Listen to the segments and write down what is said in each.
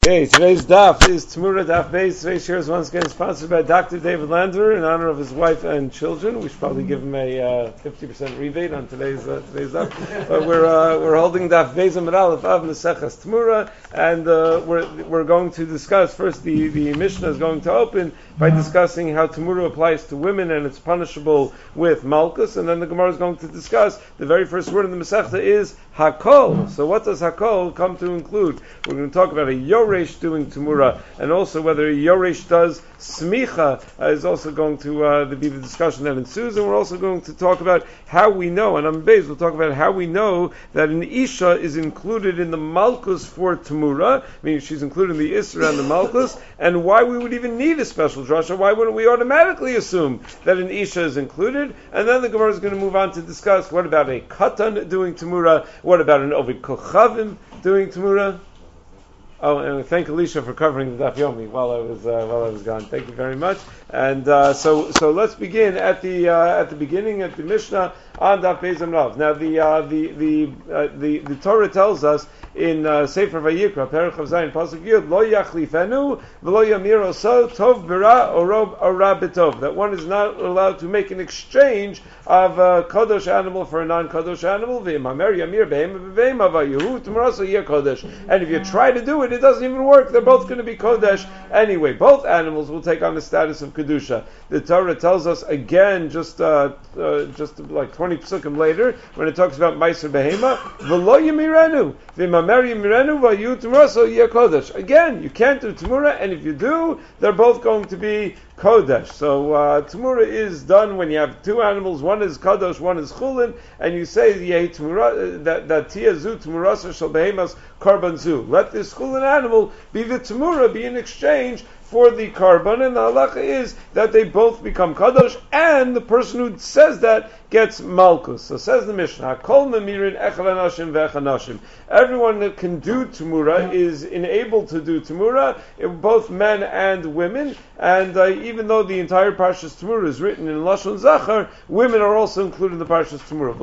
Okay, today's daf is Tamura Daf Beis. Today's share is once again sponsored by Dr. David Lander in honor of his wife and children. We should probably give him a 50% rebate on today's daf. But we're holding Daf Beis Amud Aleph of Maseches Tamura, and we're going to discuss first the Mishnah is going to open by discussing how Tamura applies to women and it's punishable with Malkus, and then the Gemara is going to discuss the very first word in the Masechta is Hakol. So what does Hakol come to include? We're going to talk about a Yoresh doing Tamura, and also whether a Yoresh does Smicha is also going to be the discussion that ensues, and we're also going to talk about how we know, and on Beis we'll talk about how we know that an Isha is included in the Malkus for Tamura, meaning she's included in the Isra and the Malkus, and why we would even need a special drasha. Why wouldn't we automatically assume that an Isha is included? And then the Gemara is going to move on to discuss what about a Katan doing Tamura, what about an Ovid Kochavim doing Tamura? Oh, and thank Alicia for covering the Daf Yomi while I was gone. Thank you very much. And so let's begin at the beginning at the Mishnah on Daf Beis Amud Aleph. Now the Torah tells us in Sefer Vayikra, Perek Chav Zayin, Pasuk Yud, Lo yachlifenu v'lo yamir oso tov b'ra or ra b'tov. That one is not allowed to make an exchange of a kadosh animal for a non-kadosh animal. V'yimamer yamir behema b'vehema v'yehu t'maraso yeh kodesh. And if you try to do it, it doesn't even work. They're both going to be kodesh anyway. Both animals will take on the status of kedusha. The Torah tells us again, just like 20 psukim later, when it talks about meiser behema, v'lo yamirenu v'yimamer yamirenu v'yehu t'maraso yeh kodesh. Again, you can't do tamura, and if you do, they're both going to be kodesh. So tamura is done when you have two animals. One is kadosh, one is chulin, and you say that tiazu tamurasa shel behemas karban zu. Let this chulin animal be the tamura, be in exchange for the karban, and the halacha is that they both become kadosh, and the person who says that gets malchus. So says the Mishnah, kol memirin echad anashim ve'echad anashim. Everyone that can do tamura is enabled to do tamura, both men and women, and even though the entire Parshas Tamura is written in Lashon Zachar, women are also included in the Parshas Tamura.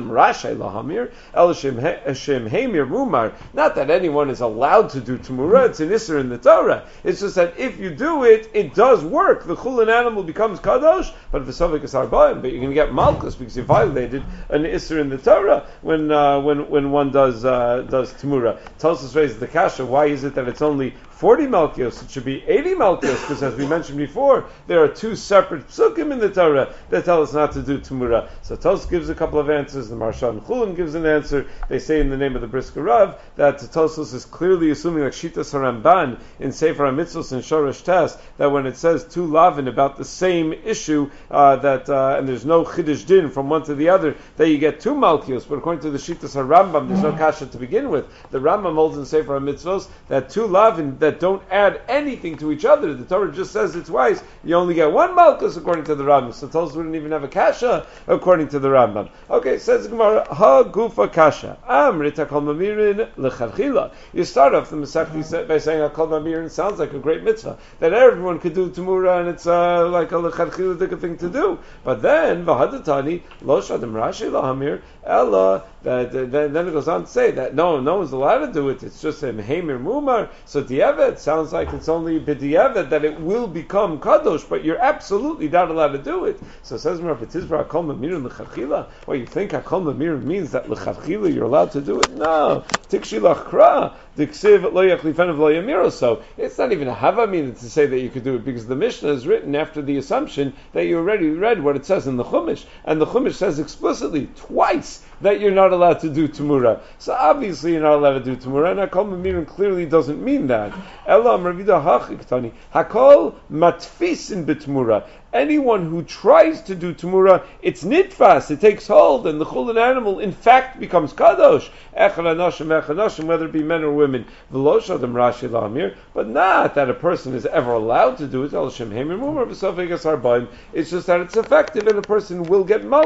Not that anyone is allowed to do tamura, it's an Isser in the Torah. It's just that if you do it, it does work. The chulin animal becomes kadosh, but if but you're going to get malchus because you violated an Isser in the Torah when one does tamura. Tosfos raises the kasha. Why is it that it's only 40 malchios? It should be 80 malchios, because as we mentioned before, there are two separate psukim in the Torah that tell us not to do tamura. So Tosfos gives a couple of answers. The Maharsha Chulin gives an answer. They say in the name of the Brisker Rav that Tosfos is clearly assuming, like Shitas HaRamban in Sefer HaMitzvos and Shoresh Tes, that when it says two lavin about the same issue, and there's no chiddush din from one to the other, that you get two malchios. But according to the Shitas HaRambam, there's no kasha to begin with. The Rambam holds in Sefer HaMitzvos that two lavin that don't add anything to each other. The Torah just says it twice. You only get one malchus according to the Rambam. So Tosfos wouldn't even have a kasha according to the Rambam. Okay, says the Gemara, ha gufa kasha. Amrit kol mamirin lecharchila. You start off the Masechta by saying kol mamirin sounds like a great mitzvah that everyone could do tamura, and it's like a lecharchila thing to do. But then vahadatani lo shadim rashi lahamir ella. Then it goes on to say that no one's allowed to do it. It's just a mehamir mumar. So diavad sounds like it's only b'diavad that it will become kadosh, but you're absolutely not allowed to do it. So it says Rav Tizra hakol mamirin l'chachila. Well, you think hakol mamirin means that l'chachila you're allowed to do it? No, tikshi lachra diksiv lo yachlifenu v'lo yamiro. So it's not even a havamina to say that you could do it, because the Mishnah is written after the assumption that you already read what it says in the Chumash, and the Chumash says explicitly twice that you're not allowed to do tamura. So obviously you're not allowed to do tamura, and hakol mamirin clearly doesn't mean that. Ela Ravida hachiktani hakol matfisin b'tamura. Anyone who tries to do tamura, it's nitfas, it takes hold, and the chulin animal in fact becomes kadosh. Echad anashim, whether it be men or women. V'lo shadam rashi lahamir, but not that a person is ever allowed to do it. El shem heimir mumar v'sofek asar ba'im. It's just that it's effective, and a person will get malchus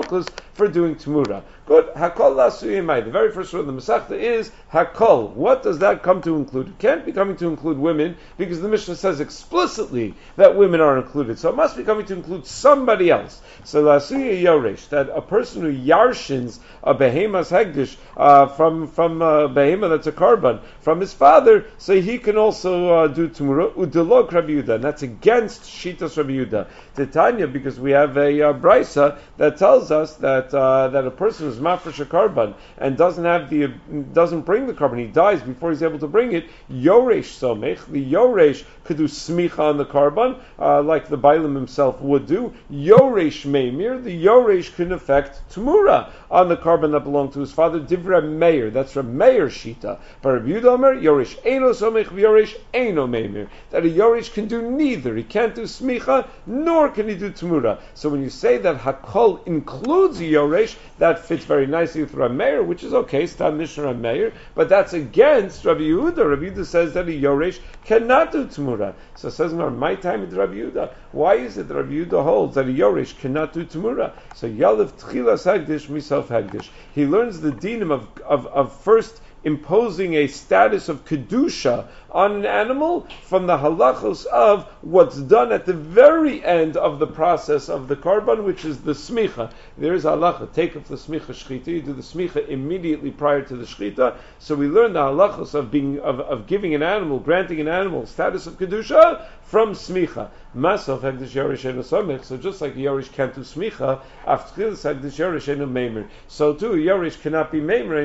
for doing Tamura. Good. Hakol lasuyimai. The very first word of the Masechta is Hakol. What does that come to include? It can't be coming to include women because the Mishnah says explicitly that women are included. So it must be coming to include somebody else. So lasuya yoresh, that a person who yarshins a behemoth's hegdish from a behemoth that's a korban from his father, so he can also do Tumura. Udelog Rabbi Yehuda, and that's against Shitas Rabbi Yehuda. Titania, because we have a brisa that tells us that a person who's mafresh a korban and doesn't bring the korban, he dies before he's able to bring it. Yoresh somech, the yoresh could do smicha on the korban, like the Bailam himself would do. Yoresh meimir, the yoresh can affect Tumura on the korban that belonged to his father. Divra Meir, that's from Meir Shita. But Rabbi Yehuda Omer, yoresh eino somech, yoresh eino meimir, that a yoresh can do neither. He can't do smicha, nor can he do Tumura. So when you say that Hakol includes a yoresh, that fits very nicely with Rabbi Meir, which is okay, Stam Mishnah Rabbi Meir, but that's against Rabbi Yehuda. Rabbi Yehuda says that a yoresh cannot do Tumura. So it says, my time is Rabbi Yehuda. Why is it that Rabbi Yehuda holds that a yoresh cannot do Tumura? So Yalev Tchilas Hagdish, Misaf Hagdish. He learns the dinim of first imposing a status of kedusha on an animal from the halachos of what's done at the very end of the process of the korban, which is the smicha. There is halacha. Take off the smicha shchita. You do the smicha immediately prior to the shchita. So we learn the halachos of giving an animal, granting an animal status of kedusha from smicha. Masav hagdish yorish eno somech. So just like a yorish can't do smicha, after hagdish yorish eno meimer. So too a yorish cannot be meimer,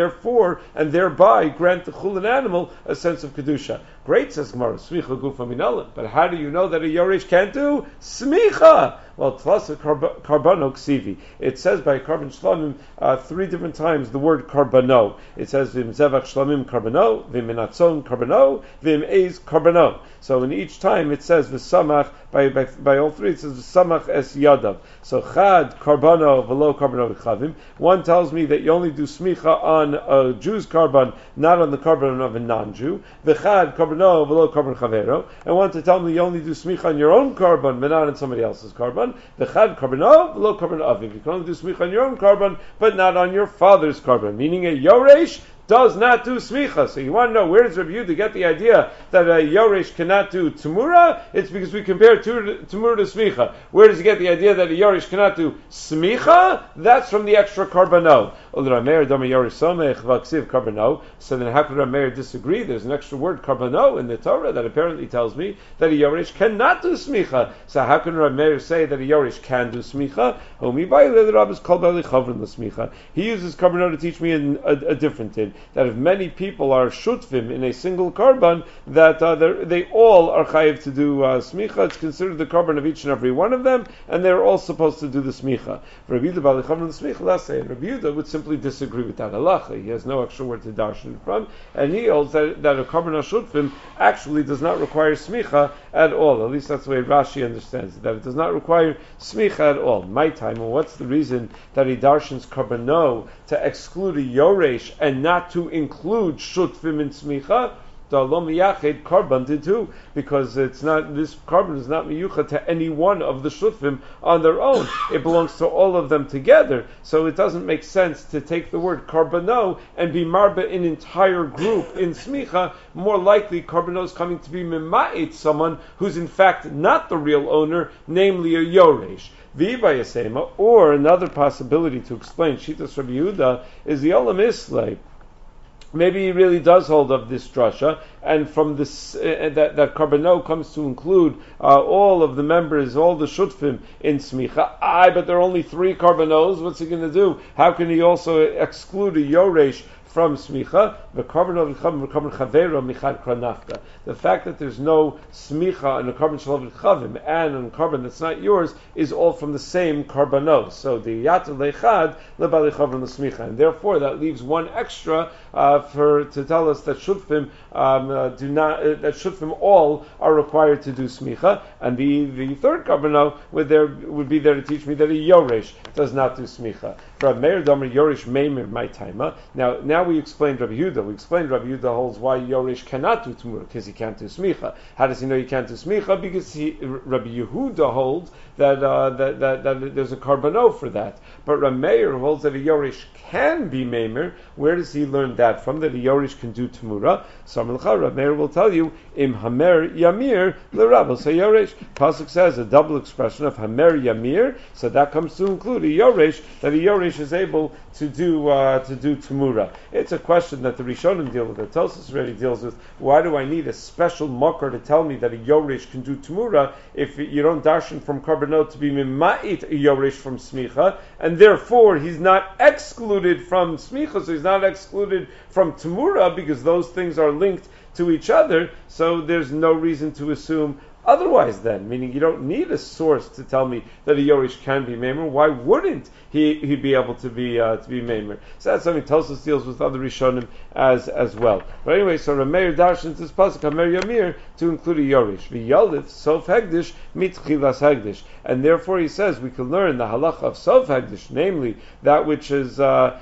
and thereby grant the chulin animal a sense of kedusha. Great, says Gemara, smicha gufa minala. But how do you know that a yorish can't do smicha? Well, tlasa karbano ksivi. It says by korban shlamim 3 different times the word karbano. It says vim zevach shlamim karbano, vim menatzon karbano, vim eiz karbano. So in each time it says v'samach, by all 3 it says v'samach es yadav. So chad karbano v'lo karbano v'chavim. One tells me that you only do smicha on a Jew's karban, not on the karban of a non-Jew. V'chad karbano v'lo karban chavero. And one to tell me you only do smicha on your own karban, but not on somebody else's karban. V'chad karbano v'lo karban aviv. You can only do smicha on your own karban, but not on your father's karban. Meaning a yoresh does not do smicha. So you want to know, where does Rabbi Yehuda get the idea that a yoresh cannot do tumura? It's because we compare tumura to smicha. Where does he get the idea that a yoresh cannot do smicha? That's from the extra karbano. So then how could Rameir disagree? There's an extra word karbano in the Torah that apparently tells me that a yoresh cannot do smicha. So how can Rameir say that a yoresh can do smicha? He uses karbano to teach me a different thing. That if many people are shutvim in a single karban, that they all are chayiv to do smicha. It's considered the karban of each and every one of them, and they're all supposed to do the smicha. Rabbi Yehuda would simply disagree with that halacha. He has no extra word to darshan from, and he holds that a karban shutvim actually does not require smicha at all. At least that's the way Rashi understands it, that it does not require smicha at all. My time, and what's the reason that he darshans karbano to exclude a yoresh and not to include shutvim in smicha? The Alom Yachid Karban did too, because this carbon is not miyucha to any one of the shutvim on their own. It belongs to all of them together. So it doesn't make sense to take the word karbano and be marba an entire group in smicha. More likely, karbano is coming to be mima'it, someone who's in fact not the real owner, namely a yoresh. V'ivayasema, or another possibility to explain Shitas Rabbi Yehuda is the Olam Islay. Maybe he really does hold of this drasha, and from this that karbano comes to include all of the members, all the shutfim in smicha. But there are only 3 karbanos. What's he going to do? How can he also exclude a yoresh from smicha? The fact that there's no smicha on a carbon shalav chavim and on a carbon that's not yours is all from the same karbanos. So the yatel lechad lebali chavim l'smicha, and therefore that leaves one extra to tell us that shutfim that shutfim all are required to do smicha, and the third karbano would be there to teach me that a yoresh does not do smicha. For a meir damer yoresh meimer my taima. Now now we explained Rabbi Yehuda. We explained Rabbi Yehuda holds why Yoresh cannot do Tumura, because he can't do Smicha. How does he know he can't do Smicha? Because Rabbi Yehuda holds that there's a Karbano for that. But Rameir holds that a Yoresh can be Meimer. Where does he learn that from? That a Yoresh can do Tumura. Rameir will tell you, Im Hamer Yamir L'Rabos HaYoresh. Pasuk says a double expression of Hamer Yamir, so that comes to include a Yoresh, that a Yoresh is able to do Tumura. It's a question that the Rishonim deal with, that Tosfos already deals with. Why do I need a special makar to tell me that a Yoresh can do Tumura if you don't darshan from Karbanot to be Mima'it a Yoresh from Smicha, and therefore he's not excluded from Smicha, so he's not excluded from Tumura, because those things are linked to each other, so there's no reason to assume otherwise then, meaning you don't need a source to tell me that a Yoresh can be Meimer. Why wouldn't he be able to be Meimer? So that's something Tosfos deals with other Rishonim as well. But anyway, so Rameir darshans this pasuk Hamer Yamir to include a Yoresh. V'yalif sof hegdish mitchilas hegdish, and therefore he says we can learn the halacha of sof hegdish, namely that which is done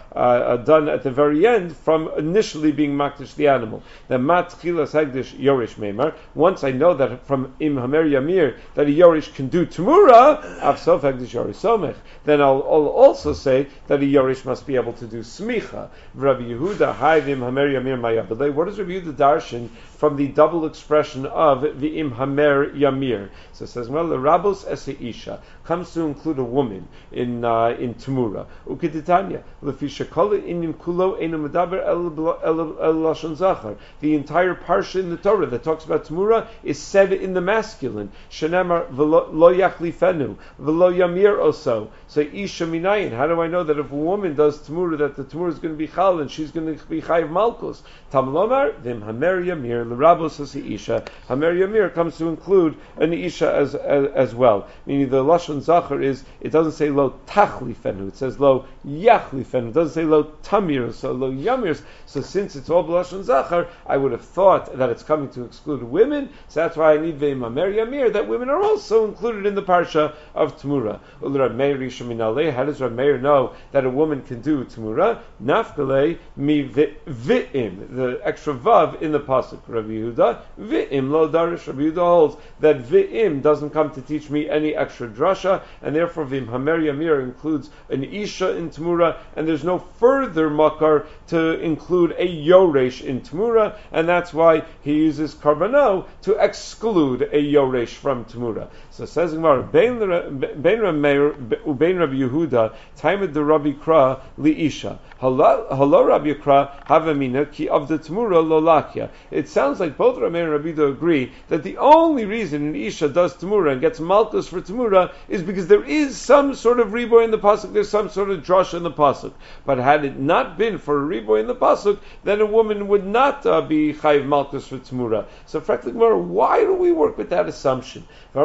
at the very end from initially being makdish the animal. The matchilas hegdish Yoresh Meimer. Once I know that from Hamer Yamir that a Yoresh can do Tumura, Avsof Hegdish Yoresh Somech, then I'll also say that a Yoresh must be able to do Smicha. Rabbi Yehuda, Hayvim Hamer Yamir Mayabale. What does Rabbi Yehuda darshan from the double expression of the Im Hamer Yamir? So it says, well, the Rabos Ese Isha comes to include a woman in Tumura. Ukiditanya, Lefi Shekola Inim Kulo Einu Medaber El Lashon Zachar. The entire parsha in the Torah that talks about Tumura is said in the masculine. Shenemar Lo Yachlifenu V'Lo Yamir Oso. So Isha Minayin. How do I know that if a woman does Tumura, that the Tumura is going to be Chal and she's going to be Chayiv Malkus? Tamlomar Vim Hamer Yamir L'Rabos Ese Isha. Hamer Yamir comes to include an Isha as well. Meaning the Lashon Zachar is, it doesn't say Lo Tachlifenu, it says Lo Yachlifenu. It doesn't say Lo Tamir, so Lo Yamir. So since it's all Lashon Zachar, I would have thought that it's coming to exclude women. So that's why I need Ve'im Hamer Yamir, that women are also included in the parsha of Tumura. How does Rav Meir know that a woman can do Tumura? Nafkalei mi V'im, the extra vav in the pasuk. Rabbi Yehuda V'im lo darish. Rabbi Yehuda holds that V'im doesn't come to teach me any extra drasha, and therefore V'im Hamer Yamir includes an Isha in Tumura, and there's no further makar to include a Yoresh in Tumura, and that's why he uses Karbano to exclude a Yoresh from Tumura. So says Gemara, Bein Rav Meir ubein Rabbi Yehuda, Taimed the Rabbi Kra li Isha. Hello Rabbi Kra havamina ki of the Tumura lo lakya. It sounds like both Rav Meir and Rabbi Yehuda agree that the only reason an Isha does Tumura and gets Malkus for Tumura is because there is some sort of riboy in the pasuk, there's some sort of drasha in the pasuk. But had it not been for a riboy in the pasuk, then a woman would not be chayiv Malkus for Tumura. So frankly, Gemara, why do we work with that assumption?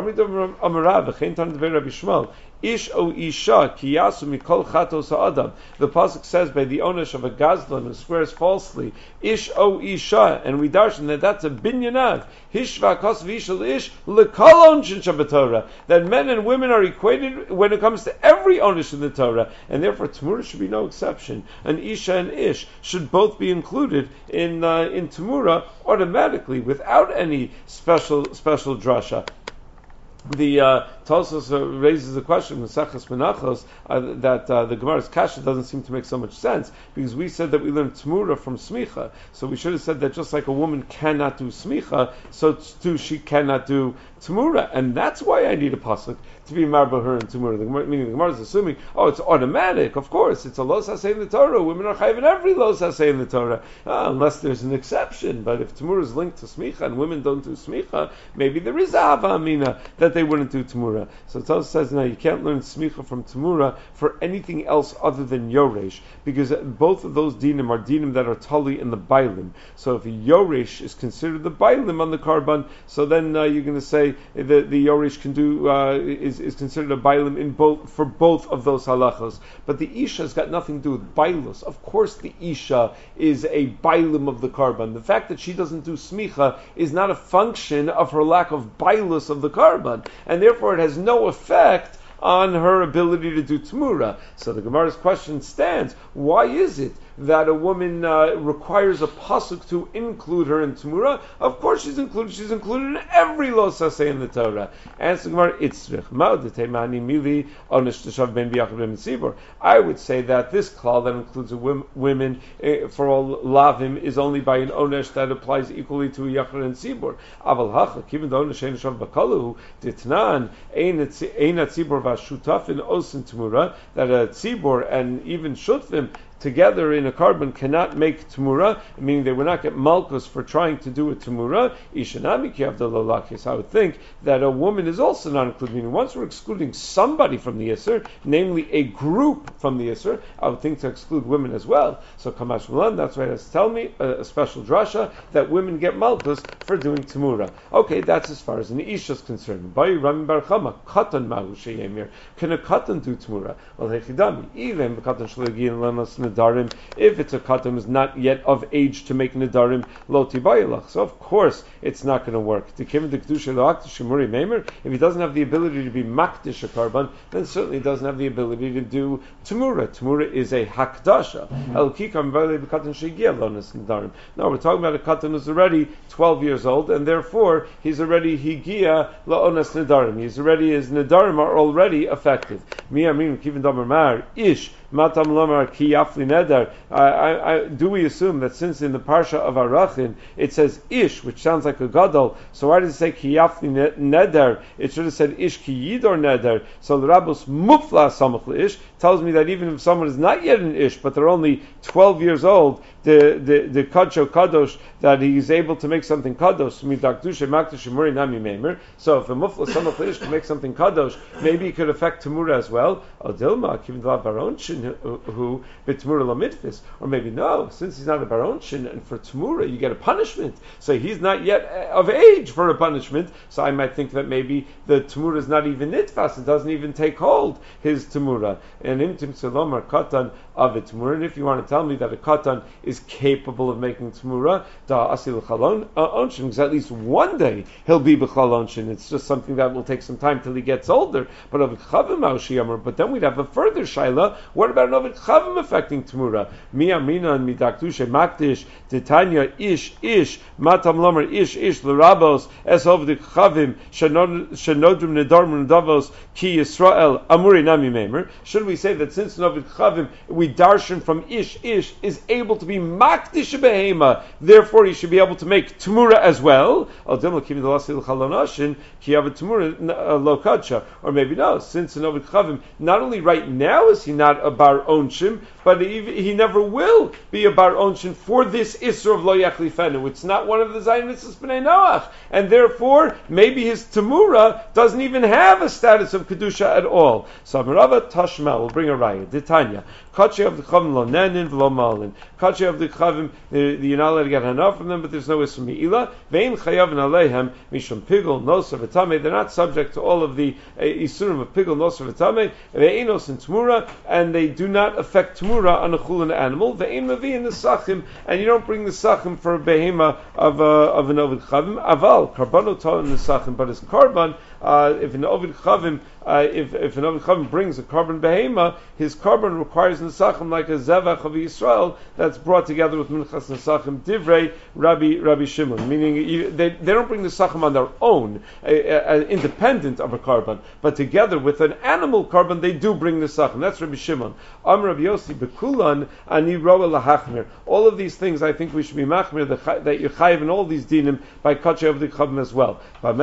Ish o isha kiyasu mikol chatos ha'adam. The pasuk says by the onesh of a gazlan who swears falsely, Ish o isha, and we darshan that that's a binyanav. Hishva kos v'ishal ish lekol onshin shabatorah. That men and women are equated when it comes to every onesh in the Torah, and therefore Tumura should be no exception. An isha and ish should both be included in Tumura automatically without any special drasha. The Tosfos raises a question in Maseches Menachos that the Gemara's kasha doesn't seem to make so much sense, because we said that we learned Tumura from Smicha, so we should have said that just like a woman cannot do Smicha, so too she cannot do Tumura, and that's why I need a pasuk to be marba her in Tumura. Meaning the Gemara is assuming, it's automatic, of course, it's a los hasei in the Torah, women are chayiv in every los hasei in the Torah, unless there's an exception. But if Tumura is linked to Smicha and women don't do Smicha, maybe there is a hava amina that they wouldn't do Tumura. So Tosfos says, no, you can't learn Smicha from Tumura for anything else other than Yoresh, because both of those dinim are dinim that are tali in the bailim. So if a Yoresh is considered the bailim on the karban, so then you're going to say that the Yoresh can do is considered a bailim for both of those halachos. But the Isha has got nothing to do with bailus. Of course the Isha is a bailim of the karban. The fact that she doesn't do Smicha is not a function of her lack of bailus of the karban, and therefore it has no effect on her ability to do Tumura. So the Gemara's question stands, why is it that a woman requires a pasuk to include her in Tamura. Of course she's included. She's included in every lo saseh in the Torah. Answer Gemara, itzrich ma'od mili onish t'shav ben biyachad ben tzibur. I would say that this klal that includes women for all lavim is only by an onesh that applies equally to a yachad and tzibur. Aval hachak, even though onesh ein shav bakalu ditnan ein tzibur v'ashutafin osin Tamura, that a tzibur and even shutfim together in a carbon cannot make Tamura, meaning they would not get malchus for trying to do a Tamura. Ishanami ki avdalolakis. I would think that a woman is also not included. Meaning once we're excluding somebody from the Yisr, namely a group from the Yisr, I would think to exclude women as well. So Kamash Milan, that's why it has to tell me a special drasha that women get malchus for doing Tamura. Okay, that's as far as an Isha is concerned. Bayi Rami Bar Chama, Katan Mahu Sheyemir. Can a Katan do Tamura? Well, Hechidami. Even Katan Shlagin Lemas Nadarim, if it's a katan is not yet of age to make nadarim lo tibayilach. So of course it's not going to work. If he doesn't have the ability to be makdish a karban, then certainly he doesn't have the ability to do tamura. Tamura is a hakdasha. No, we're talking about a katan who's already 12 years old, and therefore he's already higia laonas nadarim. His nadarim are already effective. Ish matam lomar ki yafli neder. Do we assume that since in the parsha of Arachin it says ish, which sounds like a gadol, so why does it say ki yafli neder? It should have said ish ki yidor neder. So the Rabbos mufla samach ish tells me that even if someone is not yet an ish, but they're only 12 years old, the kadsho kadosh, that he is able to make something kadosh. So if a mufla samach ish can make something kadosh, maybe he could affect tamura as well. Odilma kivin baronshin who b'tamura lamidfis, or maybe no, since he's not a baronshin, and for tamura you get a punishment. So he's not yet of age for a punishment. So I might think that maybe the tamura is not even nitfas; it doesn't even take hold his tamura. And imtim selomar katan of a tamura. And if you want to tell me that a katan is capable of making tamura, da asil chalon onshin, because at least one day he'll be b'chal onshin. It's just something that will take some time till he gets older. But of chavim aushiyamar. But then we'd have a further shaila. What about an ovid chavim affecting tamura? Mi amina and midaktushe makdish titanya ish matam lomer ish l'rabos es ovid chavim shenodrim nedarm nedavos ki Yisrael amuri nami memer. Should we say that since an ovid chavim we darshan from ish is able to be makdish behema, therefore he should be able to make tamura as well? Or maybe no, since an ovid chavim not only right now is he not a bar onshim, but he never will be a bar onshin for this isser of lo yachlifenu. It's not one of the zayin mitzvahs b'nei Noach, and therefore maybe his tamura doesn't even have a status of kedusha at all. So Amarava Tashma will bring a raya. Ditanya kachi of the chavim lo nenin v'lo malin. Kachi of the chavim, you're not allowed to get enough from them, but there's no isser meila. Vein chayavin aleihem mishum pigul noser v'tamei. They're not subject to all of the isurim of pigul noser v'tamei. Ve'inos and tamura, and they do not affect tamura on a chulin animal. Ve'in mavi in the sachim, and you don't bring the sachim for a behema of an ovid chavim. Aval karbano to in the sachim, but his karban, if an ovid chavim, if an ovid chavim brings a carbon behema, his carbon requires nesachim like a zevach of Yisrael that's brought together with minchas nesachim divrei Rabbi Shimon. Meaning they don't bring nesachim on their own, independent of a carbon, but together with an animal carbon they do bring nesachim. That's Rabbi Shimon. Amr Rabbi Yossi bekulan ani roa lahachmir. All of these things I think we should be machmir that you're chayiv in all these dinim by kacha of the chavim as well.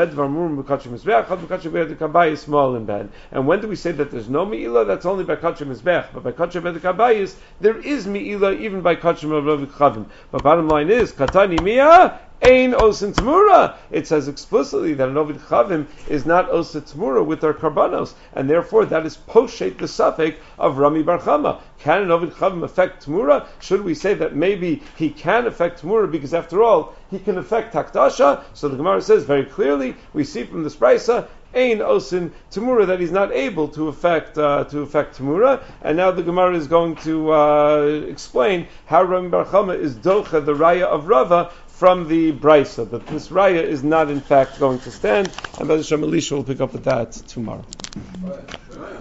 And when do we say that there's no mi'ilah? That's only by kachim mizbech. But by kachim edikabayis, there is mi'ilah even by kachim of chavim. But bottom line is, katani mi'ah, ein osin tamura. It says explicitly that an ovid chavim is not osin tamura with their karbanos, and therefore that is poshet the suffix of Rami Bar Chama. Can an ovid chavim affect tamura? Should we say that maybe he can affect tamura because after all he can affect takdasha? So the Gemara says very clearly, we see from the Spraisa, Ein osin tamura, that he's not able to affect tamura. And now the Gemara is going to explain how Rami Bar Chama is docha the raya of Rava from the Braisa, that this raya is not in fact going to stand. And B'ezras Hashem Elisha will pick up with that tomorrow.